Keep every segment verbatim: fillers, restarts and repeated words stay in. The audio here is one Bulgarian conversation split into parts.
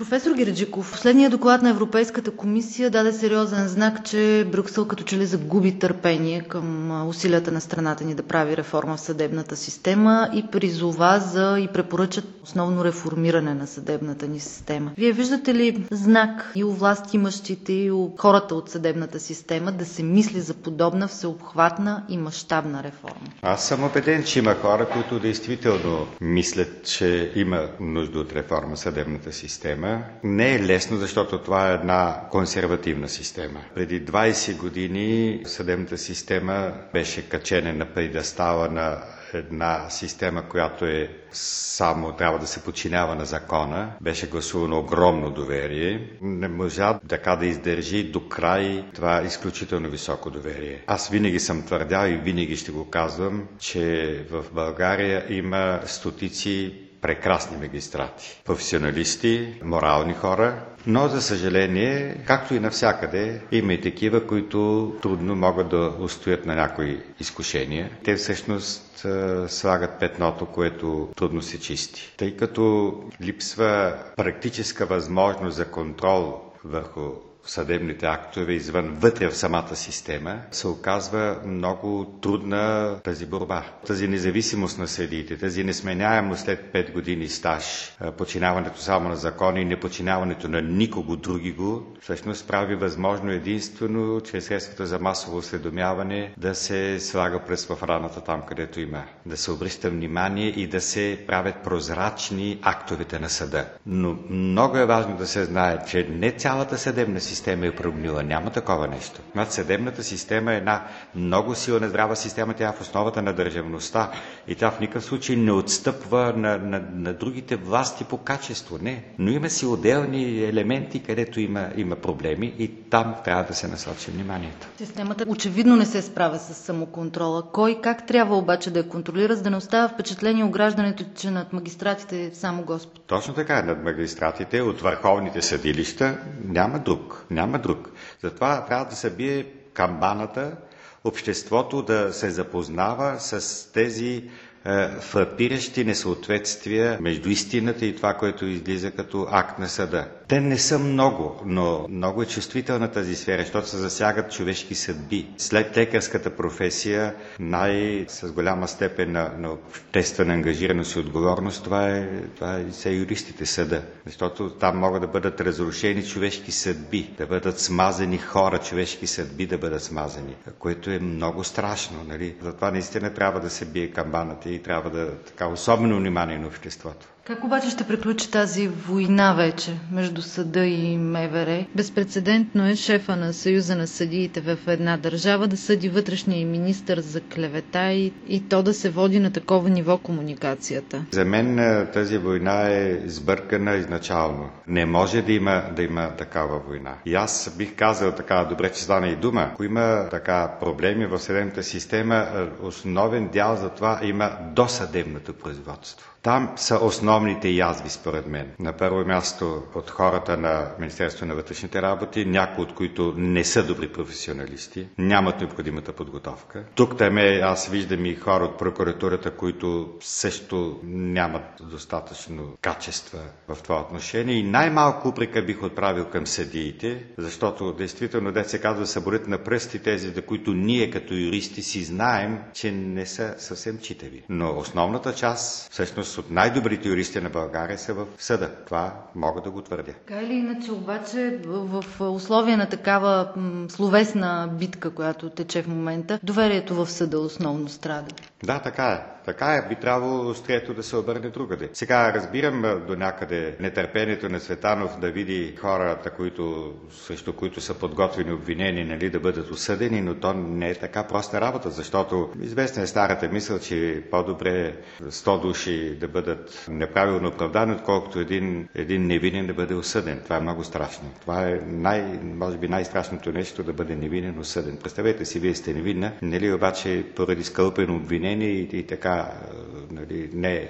Професор Герджиков, последният доклад на Европейската комисия даде сериозен знак, че Брюксел като че ли загуби търпение към усилията на страната ни да прави реформа в съдебната система и призова за и препоръчат основно реформиране на съдебната ни система. Вие виждате ли знак и у власт имащите, и у хората от съдебната система да се мисли за подобна всеобхватна и мащабна реформа? Аз съм убеден, че има хора, които действително мислят, че има нужда от реформа в съдебната система. Не е лесно, защото това е една консервативна система. Преди двайсет години съдебната система беше качена на пиедестала на една система, която е само трябва да се подчинява на закона. Беше гласувано огромно доверие. Не можа така да издържи до край това изключително високо доверие. Аз винаги съм твърдял и винаги ще го казвам, че в България има стотици прекрасни магистрати, професионалисти, морални хора, но за съжаление, както и навсякъде, има и такива, които трудно могат да устоят на някои изкушения. Те всъщност слагат петното, което трудно се чисти. Тъй като липсва практическа възможност за контрол върху съдебните актове извън вътре в самата система, се оказва много трудна тази борба. Тази независимост на съдиите, тази несменяемост след пет години стаж, подчиняването само на закони и неподчиняването на никого други го, всъщност прави възможно единствено чрез средствата за масово осведомяване да се слага през в раната там, където има. Да се обръща внимание и да се правят прозрачни актовете на съда. Но много е важно да се знае, че не цялата съдебна система е прогнила. Няма такова нещо. Над съдебната система е една много силна здрава система. Тя е в основата на държавността и тя в никакъв случай не отстъпва на, на, на другите власти по качество. Не. Но има си отделни елементи, където има, има проблеми и там трябва да се насочи вниманието. Системата очевидно не се справя с самоконтрола. Кой как трябва обаче да я контролира, за да не остава впечатление у гражданите, че над магистратите е само Господ? Точно така. Над магистратите от върховните съдилища няма друг. Няма друг. Затова трябва да се бие камбаната, обществото да се запознава с тези е, фрапиращи несъответствия между истината и това, което излиза като акт на съда. Те не са много, но много е чувствителна тази сфера, защото се засягат човешки съдби. След лекарската професия, най- с голяма степен на, на обществена ангажираност и отговорност, това е, това е са юристите съда. Защото там могат да бъдат разрушени човешки съдби, да бъдат смазани хора, човешки съдби да бъдат смазани, което е много страшно. Нали? Затова наистина трябва да се бие камбаната и трябва да така особено внимание на обществото. Как обаче ще приключи тази война вече между съда и МВР? Безпрецедентно е шефа на Съюза на съдиите в една държава да съди вътрешния министър за клевета и, и то да се води на такова ниво комуникацията. За мен тази война е сбъркана изначално. Не може да има, да има такава война. И аз бих казал така, добре, че стана и дума, ако има така проблеми в съдебната система, основен дял за това има досъдебното производство. Там са основните язви, според мен. На първо място от хората на Министерството на вътрешните работи, някои от които не са добри професионалисти, нямат необходимата подготовка. Тук там е, аз виждам и хора от прокуратурата, които също нямат достатъчно качества в това отношение. И най-малко упрека бих отправил към съдиите, защото действително, де се казва, са борят на пръсти тези, за които ние като юристи си знаем, че не са съвсем читави. Но основната част, всъщност, от най-добрите юристи на България са в съда. Това мога да го твърдя. Така или иначе, обаче, в условия на такава м, словесна битка, която тече в момента, доверието в съда основно страда. Да, така е. Така е, би трябвало острието да се обърне другаде. Сега разбирам до някъде нетърпението на Цветанов да види хората, които, срещу които са подготвени обвинени, нали, да бъдат осъдени, но то не е така проста работа, защото известна е старата мисъл, че е по-добре сто души да бъдат неправилно оправдани, отколкото един, един невинен да бъде осъден. Това е много страшно. Това е най, може би най-страшното нещо да бъде невинен осъден. Представете си, вие сте невинна, нали, обаче поради скълпено обвинение и, и така, нали, не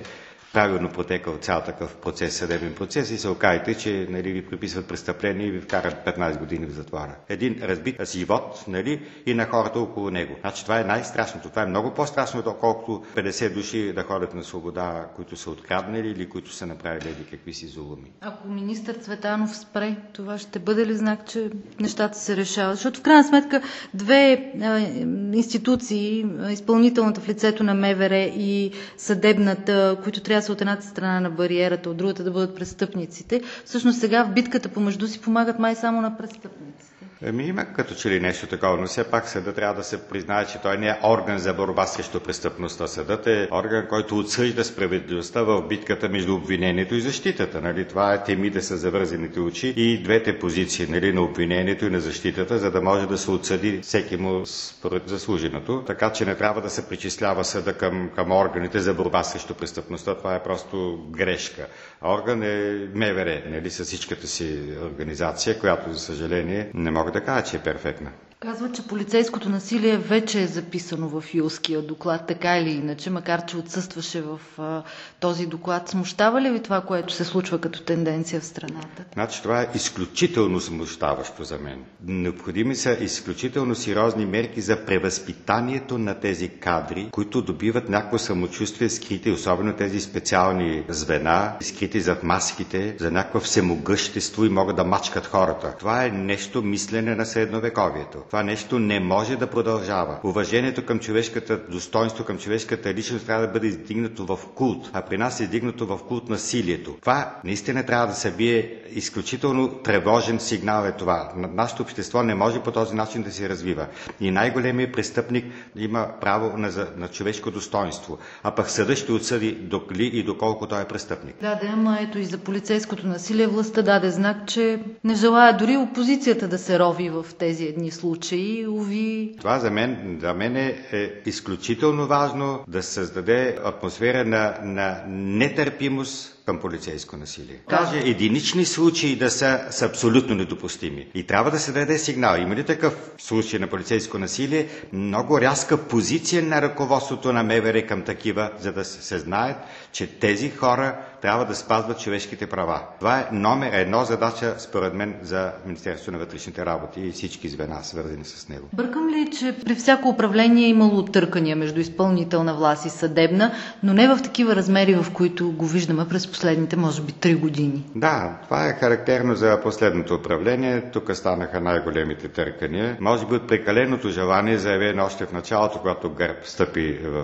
правилно протекал цял такъв процес, съдебен процес и се окажете, че нали, ви приписват престъпление и ви вкарат петнайсет години в затвора. Един разбит живот нали, и на хората около него. Значи това е най-страшното. Това е много по-страшно, доколкото петдесет души да ходят на свобода, които са откраднали или които са направили какви си зулуми. Ако министър Цветанов спре, това ще бъде ли знак, че нещата се решават? Защото в крайна сметка две а, институции, изпълнителната в лицето на МВР и съдебната, които трябва да са от едната страна на бариерата, от другата да бъдат престъпниците, всъщност сега в битката помежду си помагат май само на престъпниците. Еми има като че ли нещо такова, но все пак съдът трябва да се признае, че той не е орган за борба срещу престъпността. Съдът е орган, който отсъжда справедливостта в битката между обвинението и защитата. Нали? Това е темите с завързаните очи и двете позиции нали, на обвинението и на защитата, за да може да се отсъди всеки му според заслуженото. Така че не трябва да се причислява съда към, към органите за борба срещу престъпността. Това е просто грешка. Орган е МВР, нали, с всичката си организация, която, за съжаление, не мога да кажа, че е перфектна. Казва, че полицейското насилие вече е записано в юлския доклад, така или иначе, макар че отсъстваше в а, този доклад. Смущава ли ви това, което се случва като тенденция в страната? Значи това е изключително смущаващо за мен. Необходими са изключително сериозни мерки за превъзпитанието на тези кадри, които добиват някакво самочувствие скрити, особено тези специални звена, скрити зад маските, за някакво всемогъщество и могат да мачкат хората. Това е нещо мислене на средновековието. Това нещо не може да продължава. Уважението към човешката достоинство, към човешката личност трябва да бъде издигнато в култ, а при нас е издигнато в култ насилието. Това наистина трябва да се бие изключително тревожен сигнал е това. Нашето общество не може по този начин да се развива. И най-големият престъпник има право на, на човешко достоинство, а пък съдът ще отсъди докли и доколко той е престъпник. Да, да, ама ето и за полицейското насилие властта даде знак, че не желая дори опозицията да се рови в тези едни случаи. Уви. Това за мен, за мен е, е изключително важно да създаде атмосфера на, на нетърпимост към полицейско насилие. Даже единични случаи да са, са абсолютно недопустими. И трябва да се даде сигнал. Има ли такъв случай на полицейско насилие? Много рязка позиция на ръководството на МВР към такива, за да се, се знаят, че тези хора трябва да спазват човешките права. Това е номер едно задача, според мен, за Министерството на вътрешните работи и всички звена, свързани с него. Бъркам ли, че при всяко управление е имало търкания между изпълнителна власт и съдебна, но не в такива размери, в които го виждаме през последните, може би, три години? Да, това е характерно за последното управление. Тук станаха най-големите търкания. Може би от прекаленото желание, заявено още в началото, когато ГЕРБ стъпи в,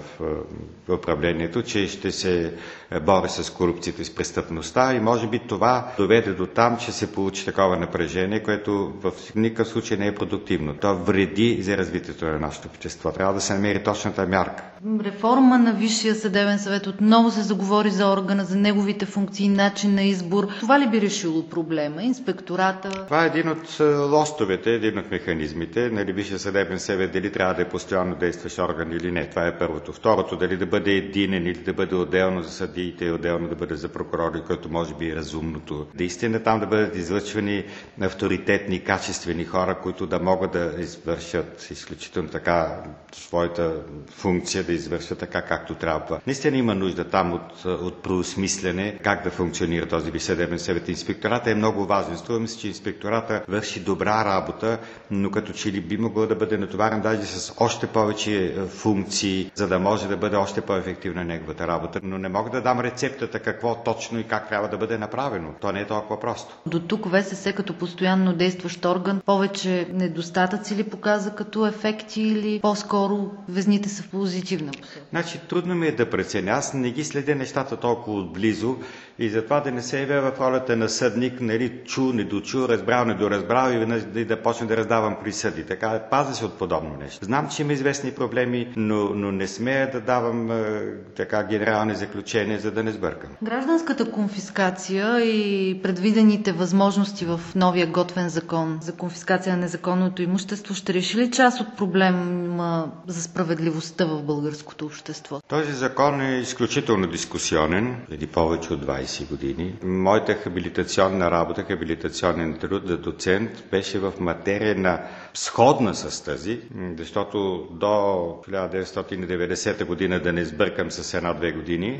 в управлението, че ще се бори с корупцията и с престъпността и може би това доведе до там, че се получи такова напрежение, което в никакъв случай не е продуктивно. То вреди за развитието на нашето общество. Трябва да се намери точната мярка. Реформа на Висшия съдебен съвет. Отново се заговори за органа, за неговите функции, начин на избор. Това ли би решило проблема? Инспектората? Това е един от лостовете, един от механизмите. Нали, Висшия съдебен съвет дали трябва да е постоянно действащ орган или не. Това е първото. Второто, дали да бъде единен или да бъде отделно за съдиите и отделно да бъде за прокурори, което може би е разумното. Наистина там да бъдат излъчвани авторитетни, качествени хора, които да могат да извършат изключително така своята функция, да извършат така както трябва. Наистина има нужда там от, от преосмислене как да функционира този Висш съдебен съвет. Инспектората е много важен. Струва ми се, че инспектората върши добра работа, но като че ли би могло да бъде натоварен даже с още повече функции, за да може да бъде още по-ефективна неговата работа. Но не мога да дам рецептата какво точно и как трябва да бъде направено. То не е толкова просто. До тук ВСС като постоянно действащ орган повече недостатъци ли показа като ефекти или по-скоро везните са в позитивна посока? Значи трудно ми е да преценя. Аз не ги следя нещата толкова отблизо и затова да не се явя в ролята на съдник, нали, чу, не дочу, разбрал, не доразбрал и да, да, да почне да раздавам присъди. Така, пазя се от подобно нещо. Знам, че има известни проблеми, но, но не смея да давам е, така генерални заключения, за да не сбъркам. Гражданската конфискация и предвидените възможности в новия готвен закон за конфискация на незаконното имущество ще реши ли част от проблема за справедливостта в българското общество? Този закон е изключително дискусионен, преди повече от двайсет години. Моята хабилитационна работа, хабилитационен труд за доцент беше в материя на сходна с тази, защото до хиляда деветстотин и деветдесета година, да не сбъркам с една-две години, беше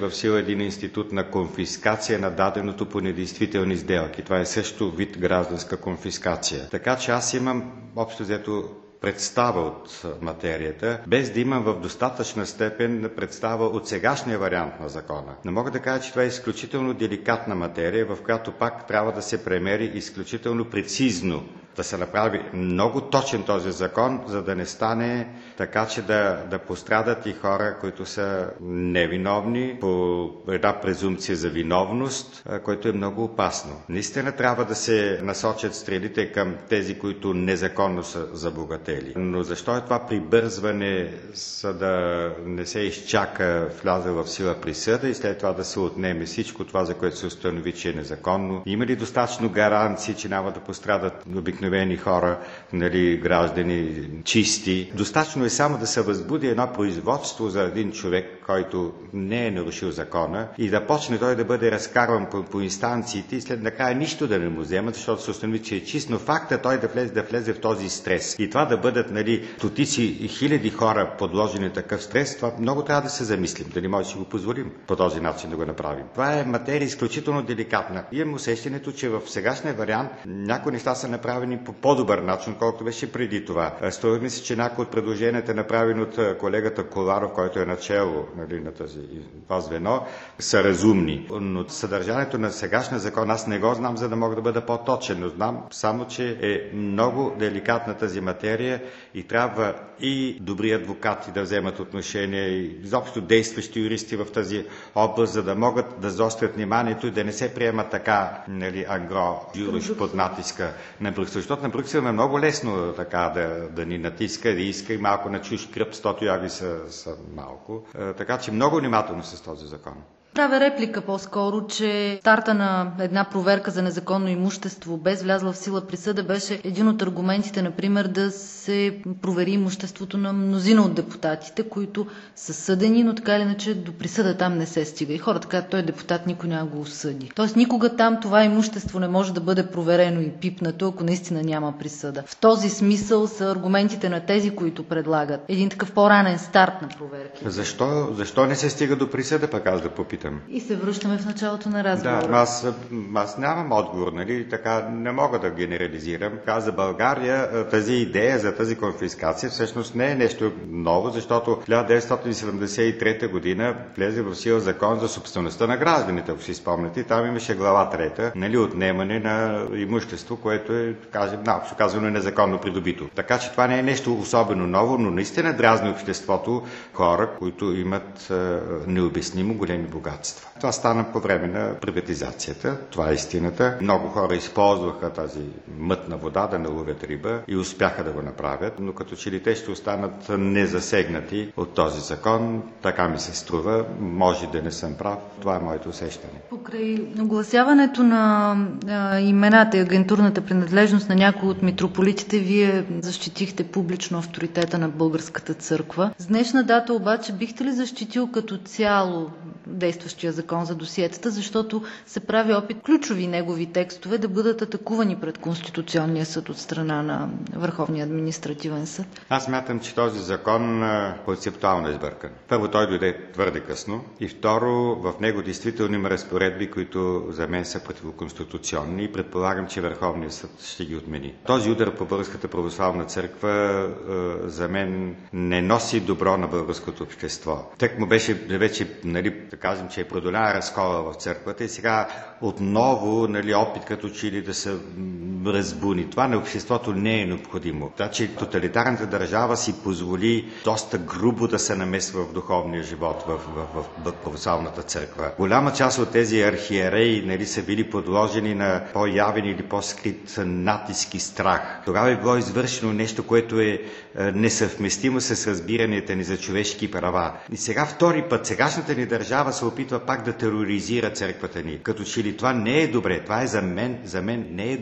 в сила един институт на конфискация на даденото по недействителни сделки. Това е също вид гражданска конфискация. Така че аз имам общо взето представа от материята, без да имам в достатъчна степен представа от сегашния вариант на закона. Не мога да кажа, че това е изключително деликатна материя, в която пак трябва да се премери изключително прецизно, да се направи много точен този закон, за да не стане така, че да, да пострадат и хора, които са невиновни по една презумпция за виновност, което е много опасно. Наистина трябва да се насочат стрелите към тези, които незаконно са забогатели. Но защо е това прибързване, за да не се изчака вляза в сила присъда и след това да се отнеме всичко това, за което се установи, че е незаконно? Има ли достатъчно гаранции, че няма да пострадат обикновени хора, нали, граждани, чисти? Достатъчно е само да се възбуди едно производство за един човек, който не е нарушил закона и да почне той да бъде разкарван по, по инстанциите и след накрая нищо да не му вземат, защото се установи, че е чист, но факта той да влезе, да влезе в този стрес и това да бъдат, нали, стотици и хиляди хора подложени такъв стрес, това много трябва да се замислим, дали може да си го позволим по този начин да го направим. Това е материя изключително деликатна. Имам усещането, че в сегашния вариант някои неща са направени по по-добър начин, колкото беше преди това. Струва ми се, че някои от предложенията, направени от колегата Коларов, който е начело, нали, на тази, това звено, са разумни. Но съдържанието на сегашния закон аз не го знам, за да мога да бъда по-точен, но знам само, че е много деликатна тази материя и трябва и добри адвокати да вземат отношение и изобщо действащи юристи в тази област, за да могат да заострят вниманието и да не се приема така, нали, ангро, юруш под натиска на Брюксел. Защото на Брюксел е много лесно така да, да ни натиска, да иска и малко на чуж кръп, стото яви са, са малко. Е, така че много внимателно с този закон. Правя реплика по-скоро, че старта на една проверка за незаконно имущество без влязла в сила присъда беше един от аргументите, например, да се провери имуществото на мнозина от депутатите, които са съдени, но така или иначе до присъда там не се стига. И хората казват, той депутат, никой няма го осъди. Тоест никога там това имущество не може да бъде проверено и пипнато, ако наистина няма присъда. В този смисъл са аргументите на тези, които предлагат един такъв по-ранен старт на проверки. Защо, защо не се стига до присъда, пък аз да попитам? И се връщаме в началото на разговора. Да, аз, аз нямам отговор, нали, така не мога да генерализирам. За България тази идея за тази конфискация всъщност не е нещо ново, защото в хиляда деветстотин седемдесет и трета година влезе в сила закон за собствеността на гражданите, ако си спомняте. Там имаше глава трета, нали, отнемане на имущество, което е, кажем, наобщо казано, незаконно придобито. Така че това не е нещо особено ново, но наистина дразни обществото хора, които имат е, необяснимо големи богатства. Това стана по време на приватизацията. Това е истината. Много хора използваха тази мътна вода да наловят риба и успяха да го направят, но като че ли те ще останат незасегнати от този закон. Така ми се струва. Може да не съм прав. Това е моето усещане. Покрай огласяването на а, имената и агентурната принадлежност на някои от митрополитите, вие защитихте публично авторитета на Българската църква. С днешна дата обаче бихте ли защитил като цяло действащия закон за досиетата, защото се прави опит ключови негови текстове да бъдат атакувани пред Конституционния съд от страна на Върховния административен съд? Аз смятам, че този закон концептуално е сбъркан. Първо, той дойде твърде късно и второ, в него действително има разпоредби, които за мен са противоконституционни и предполагам, че Върховният съд ще ги отмени. Този удар по Българската православна църква за мен не носи добро на българското общество. Тък му беше вече, нали, да кажем, че е продоляна разкола в църквата и сега отново, нали, опит като че ли да се разбуни. Това на обществото не е необходимо. Значи тоталитарната държава си позволи доста грубо да се намесва в духовния живот в, в, в, в православната църква. Голяма част от тези архиереи, нали, са били подложени на по-явен или по-скрит натиск и страх. Тогава е било извършено нещо, което е несъвместимо с разбиранията ни за човешки права. И сега втори път, сегашната ни държава се опитва пак да тероризира църквата ни. Като че ли това не е добре. Това е за мен, за мен не е добре, което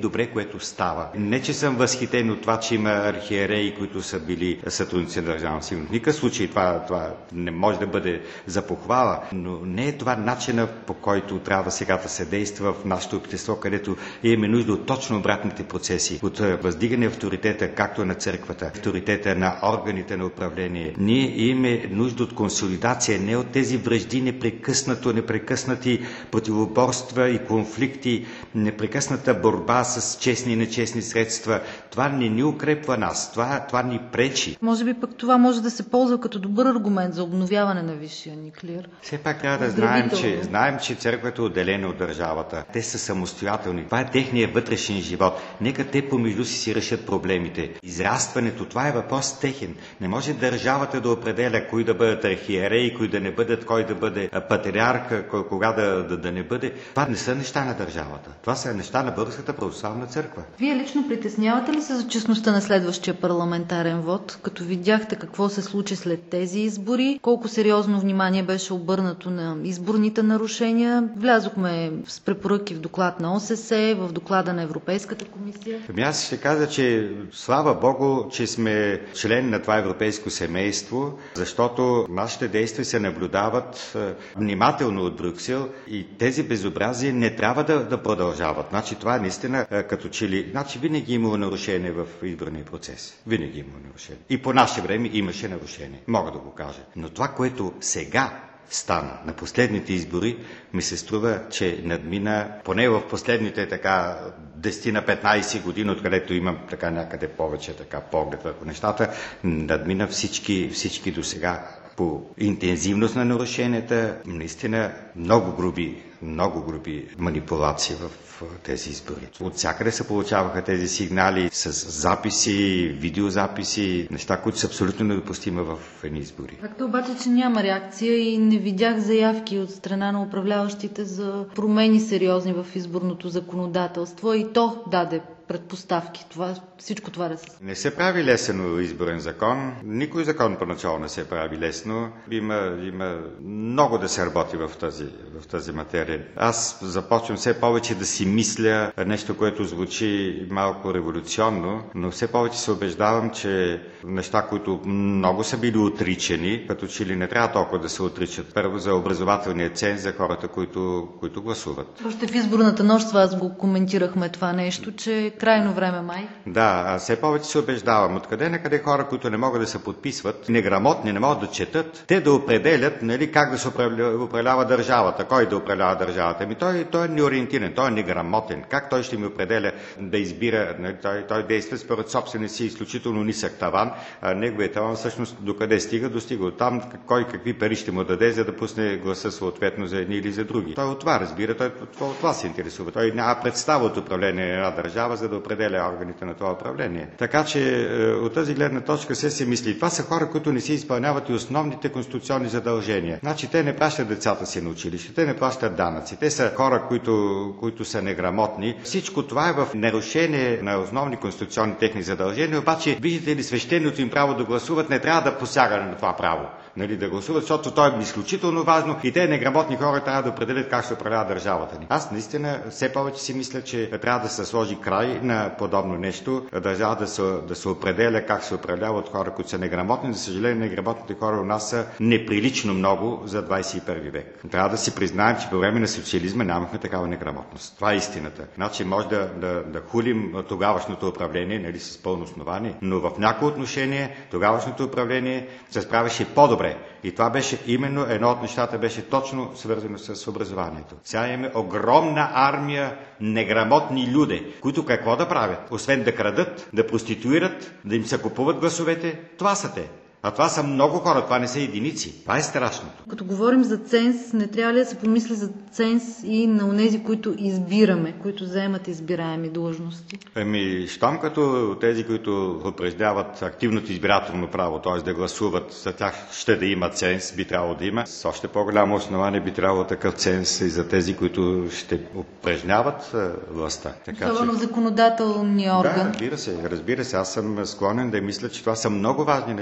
което става. Не, че съм възхитен от това, че има архиереи, които са били сътрудници на Държавна сигурност. В никакъв случай това, това не може да бъде за похвала, но не е това начина, по който трябва сега да се действа в нашето общество, където имаме нужда от точно обратните процеси, от въздигане авторитета, както на църквата, авторитета на органите на управление. Ние имаме нужда от консолидация, не от тези вражди, непрекъснато, непрекъснати противоборства и конфликти, непрекъсната борба с честни и нечестни средства. Това не ни укрепва нас, това, това ни пречи. Може би пък това може да се ползва като добър аргумент за обновяване на висшия ни клир. Все пак трябва да знаем, че, знаем, че църквата е отделена от държавата. Те са самостоятелни. Това е техният вътрешен живот. Нека те помежду си си решат проблемите. Израстването, това е въпрос техен. Не може държавата да определя кои да бъдат архиереи, кои да не бъдат, кой да бъде патриарх, кога да, да, да не бъде. Това не са неща на държавата. Това са неща на Българската православна църква. Вие лично притеснявате ли се за честността на следващия парламентарен вод, като видяхте какво се случи след тези избори, колко сериозно внимание беше обърнато на изборните нарушения? Влязохме с препоръки в доклад на О С С, в доклада на Европейската комисия. Ами аз ще кажа, че слава Богу, че сме член на това европейско семейство, защото нашите действия се наблюдават внимателно от Брюксел и тези безобразия не трябва да, да продължават. Значи това е наистина като че ли... Значи винаги имало нарушение в изборния процес. Винаги имало нарушение. И по наше време имаше нарушение. Мога да го кажа. Но това, което сега стана на последните избори, ми се струва, че надмина, поне в последните така десет на петнайсет години, откъдето имам така някъде повече така поглед върху нещата, надмина всички, всички до сега по интензивност на нарушенията, наистина много груби, много груби манипулации в тези избори. От всякъде се получаваха тези сигнали с записи, видеозаписи, неща, които са абсолютно недопустими в едни избори. Факт обаче, че няма реакция и не видях заявки от страна на управляващите за промени сериозни в изборното законодателство и то даде предпоставки. Това, всичко това да се... Не се прави лесено изборен закон. Никой закон поначало не се прави лесно. Има, има много да се работи в тази, в тази материя. Аз започвам все повече да си мисля нещо, което звучи малко революционно, но все повече се убеждавам, че неща, които много са били отричани, като че ли не трябва толкова да се отричат. Първо за образователния ценз за хората, които, които гласуват. Още в изборната нощ с вас го коментирахме това нещо, че крайно време май. Да, аз все повече се убеждавам. Откъде накъде хора, които не могат да се подписват, неграмотни, не могат да четат, те да определят, нали, как да се управлява, управлява държавата, кой да управлява държавата. Ами той, той е неориентиран, той е неграмотен. Как той ще ми определя да избира, нали, той, той действа според собствения си изключително нисък таван, а неговият таван всъщност докъде стига, достига от там, кой какви пари ще му даде, за да пусне гласа съответно за едни или за други. Той от това разбира, той от това се интересува. Той няма представа от управление на една държава, за да определя органите на това управление. Така че от тази гледна точка се се мисли. Това са хора, които не си изпълняват и основните конституционни задължения. Значи те не пращат децата си на училище, те не плащат данъци. Те са хора, които, които са неграмотни. Всичко това е в нарушение на основни конституционни техни задължения, обаче виждате ли свещеното им право да гласуват не трябва да посяга на това право. Нали, да гласуват, защото то е изключително важно и те неграмотни хора трябва да определят как ще управлява държавата ни. Аз наистина все повече си мисля, че трябва да се сложи край на подобно нещо, държава да се, да се определя как се управлява от хора, които са неграмотни. За съжаление, неграмотните хора у нас са неприлично много за двайсет и първи век. Трябва да си признаем, че по време на социализма нямахме такава неграмотност. Това е истината. Значи може да, да, да хулим тогавашното управление, нали, с пълно основание, но в някои отношение тогавашното управление се справяше по-добре. И това беше именно едно от нещата, беше точно свързано с образованието. Сега имаме огромна армия неграмотни люди, които какво да правят? Освен да крадат, да проституират, да им се купуват гласовете, това са те. А това са много хора, това не са единици. Това е страшното. Като говорим за ценз, не трябва ли да се помисли за ценз и на онези, които избираме, които заемат избираеми длъжности? Ами, щом като тези, които упражняват активното избирателно право, т.е. да гласуват, за тях ще да има ценз, би трябвало да има. С още по-голямо основание би трябвало такъв ценз и за тези, които ще упражняват властта. Така, особено че... законодателния орган. Да, разбира се, разбира се. Аз съм склонен да мисля, че това са много важни неща. Аз даже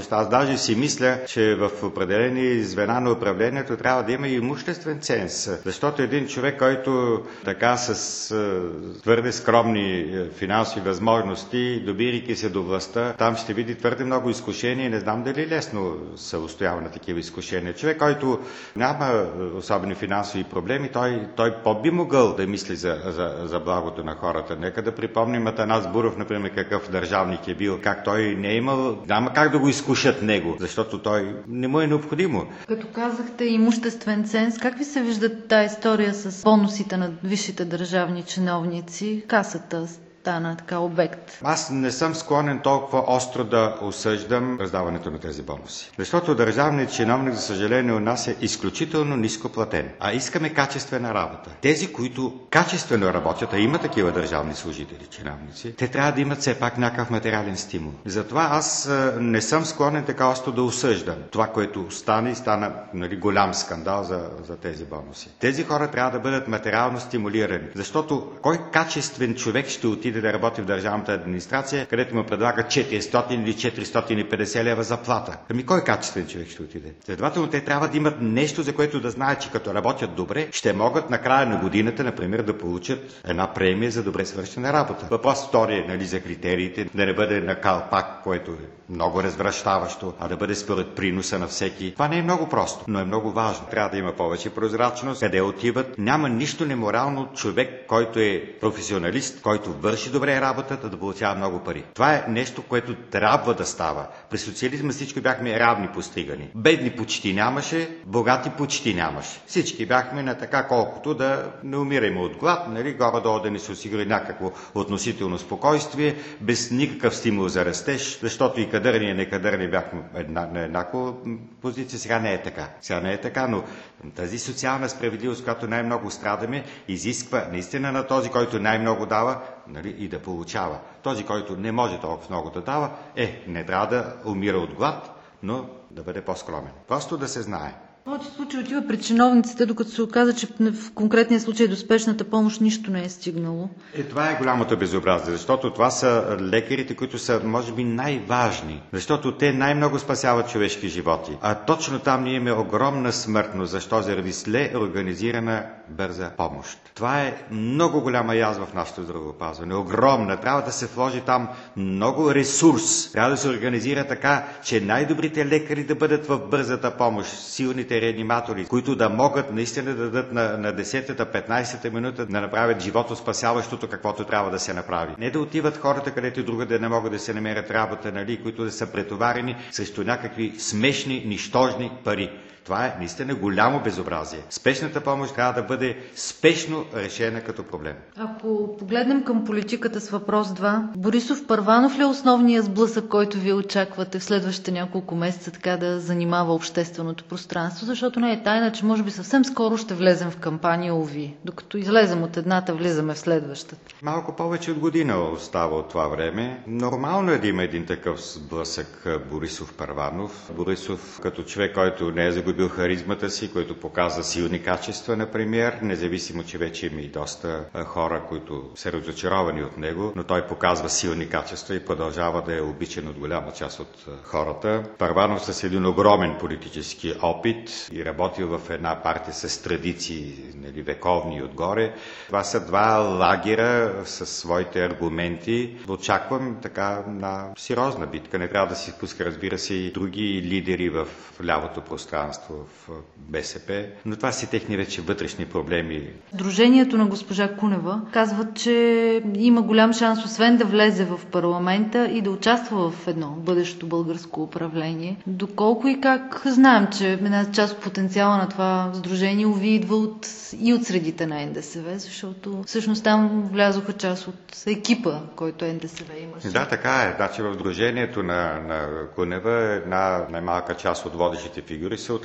Даже си мисля, че в определени звена на управлението трябва да има и имуществен ценз. Защото един човек, който така с твърде скромни финансови възможности, добирайки се до властта, там ще види твърде много изкушения и не знам дали лесно се устоява на такива изкушения. Човек, който няма особени финансови проблеми, той, той по-би могъл да мисли за, за, за благото на хората. Нека да припомним Атанас Буров, например, какъв държавник е бил, как той не е имал, няма как да го изкушат него, защото той не му е необходимо. Като казахте имуществен ценз, как ви се вижда тази история с бонусите на висшите държавни чиновници? Касата стана така обект. Аз не съм склонен толкова остро да осъждам раздаването на тези бонуси. Защото държавният чиновник, за съжаление, у нас е изключително ниско платен. А искаме качествена работа. Тези, които качествено работят, а има такива държавни служители, чиновници, те трябва да имат все пак някакъв материален стимул. Затова аз не съм склонен така остро да осъждам това, което стане и стана, нали, голям скандал за, за тези бонуси. Тези хора трябва да бъдат материално стимулирани. Защото кой качествен човек ще отиде да работи в държавната администрация, където му предлага четиристотин или четиристотин и петдесет лева заплата? Ами кой качествен човек ще отиде? Следователно, те трябва да имат нещо, за което да знаят, че като работят добре, ще могат на края на годината, например, да получат една премия за добре свършена работа. Въпрос втори е, нали, за критериите, да не бъде на калпак, което е много развращаващо, а да бъде според приноса на всеки. Това не е много просто, но е много важно. Трябва да има повече прозрачност, къде отиват. Няма нищо неморално човек, който е професионалист, който върши добре работата, да получава много пари. Това е нещо, което трябва да става. При социализма всички бяхме равни постигани. Бедни почти нямаше, богати почти нямаше. Всички бяхме на така, колкото да не умираме от глад, нали, горе-долу да ни се осигури някакво относително спокойствие, без никакъв стимул за растеж, защото и кадърни и некадърни бяхме една, на еднаква позиция. Сега не е така. Сега не е така, но тази социална справедливост, която най-много страдаме, изисква наистина на този, който най-много дава, нали, и да получава. Този, който не може толкова много да дава, е, не трябва да умира от глад, но да бъде по-скромен. Просто да се знае. В този случай отива при чиновниците, докато се оказа, че в конкретния случай до спешната помощ нищо не е стигнало. Е, това е голямото безобразие, защото това са лекарите, които са, може би, най-важни, защото те най-много спасяват човешки животи. А точно там ние имаме огромна смъртност. Защо? Заради зле организирана бърза помощ. Това е много голяма язва в нашето здравеопазване. Огромна. Трябва да се вложи там много ресурс. Трябва да се организира така, че най-добрите лекари да бъдат в бързата помощ, силните реаниматори, които да могат наистина да дадат на, на десетата, петнайсета минута да направят животоспасяващото, каквото трябва да се направи. Не да отиват хората, където другаде не могат да се намерят работа, нали, които да са претоварени срещу някакви смешни, нищожни пари. Това е наистина голямо безобразие. Спешната помощ трябва да бъде спешно решена като проблем. Ако погледнем към политиката с въпрос два, Борисов Първанов ли е основният сблъсък, който вие очаквате в следващите няколко месеца така да занимава общественото пространство? Защото не е тайна, че може би съвсем скоро ще влезем в кампания ОВИ. Докато излезем от едната, влизаме в следващата. Малко повече от година остава от това време. Нормално е да има един такъв сблъсък Борисов Първанов. Борисов като човек, който не е загубил бил харизмата си, който показва силни качества, например, независимо, че вече има и доста хора, които са разочаровани от него, но той показва силни качества и продължава да е обичан от голяма част от хората. Първанов с един огромен политически опит и работил в една партия с традиции, нали, вековни и отгоре. Това са два лагера със своите аргументи. Очаквам така на сериозна битка. Не трябва да си спуска, разбира се, и други лидери в лявото пространство, в БСП, но това си техни вече вътрешни проблеми. Дружението на госпожа Кунева казват, че има голям шанс, освен да влезе в парламента и да участва в едно бъдещо българско управление. Доколко и как знаем, че една част от потенциала на това сдружение ОВИ идва от, и от средите на НДСВ, защото всъщност там влязоха част от екипа, който НДСВ имаше. Да, така е. Значи в дружението на, на Кунева една най-малка част от водещите фигури са от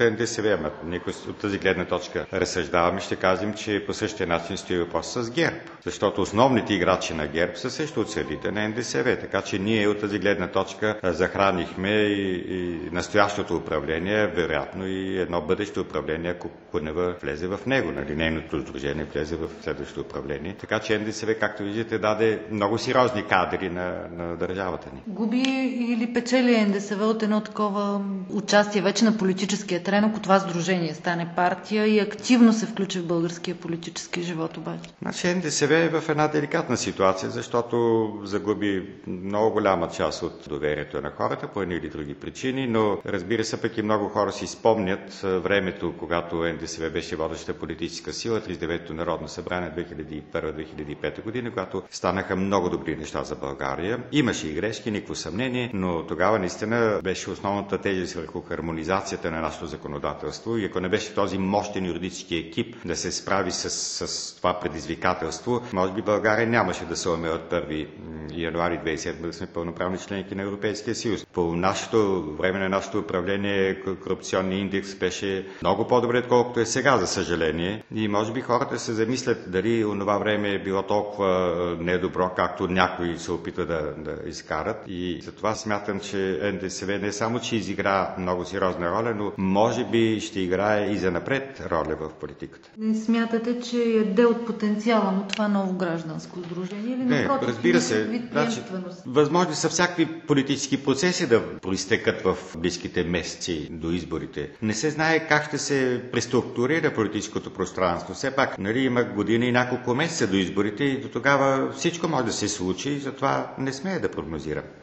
Ен Де Ес Ве, ама никой от тази гледна точка разсъждаваме, ще кажем, че по същия начин стои въпрос с ГЕРБ. Защото основните играчи на ГЕРБ са също от средите на Ен Де Ес Ве. Така че ние от тази гледна точка захранихме и, и настоящото управление, вероятно и едно бъдещо управление, ако Кунева влезе в него, нали, нейното сдружение влезе в следващото управление. Така че Ен Де Ес Ве, както виждате, даде много сериозни кадри на, на държавата ни. Губи или печели Ен Де Ес Ве от едно такова участие вече на политическия терен, ако това сдружение стане партия и активно се включи в българския политически живот обаче? Значи Ен Де Ес Ве е в една деликатна ситуация, защото загуби много голяма част от доверието на хората по едни или други причини, но разбира се, пък и много хора си спомнят времето, когато Ен Де Ес Ве беше водеща политическа сила, тридесет и деветото Народно събрание две хиляди и първа - две хиляди и пета година, когато станаха много добри неща за България. Имаше и грешки, никакво съмнение, но тогава наистина беше основната тежест върху хармонизацията на нашето законодателство и ако не беше този мощен юридически екип да се справи с, с това предизвикателство, може би България нямаше да се уме от първи януари две хиляди и седма да сме пълноправни членки на Европейския съюз. По нашето време на нашето управление корупционният индекс беше много по-добре, отколкото е сега, за съжаление. И може би хората се замислят дали онова време е било толкова недобро, както някои се опита да, да изкарат. И затова смятам, че Ен Де Ес Ве не само, че изигра много сериозна роля, но може би ще играе и занапред роля в политиката. Не смятате, че е дел от потенциала на това ново гражданско сдружение? Или не, напротив, разбира се. Значи, възможно са всякакви политически процеси да проистекат в близките месеци до изборите. Не се знае как ще се преструктурира политическото пространство. Все пак, нали, има година и няколко месеца до изборите и до тогава всичко може да се случи, затова не смея да прогнозирам.